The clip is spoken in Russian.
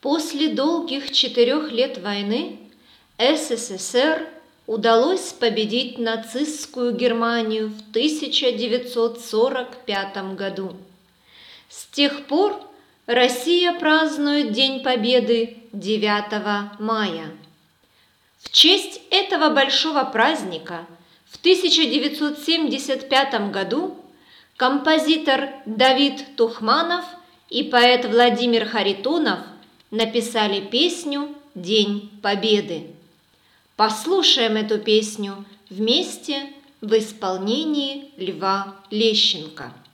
После долгих 4 лет войны СССР удалось победить нацистскую Германию в 1945 году. С тех пор Россия празднует День Победы 9 мая. В честь этого большого праздника в 1975 году композитор Давид Тухманов и поэт Владимир Харитонов написали песню «День Победы». Послушаем эту песню вместе в исполнении Льва Лещенко.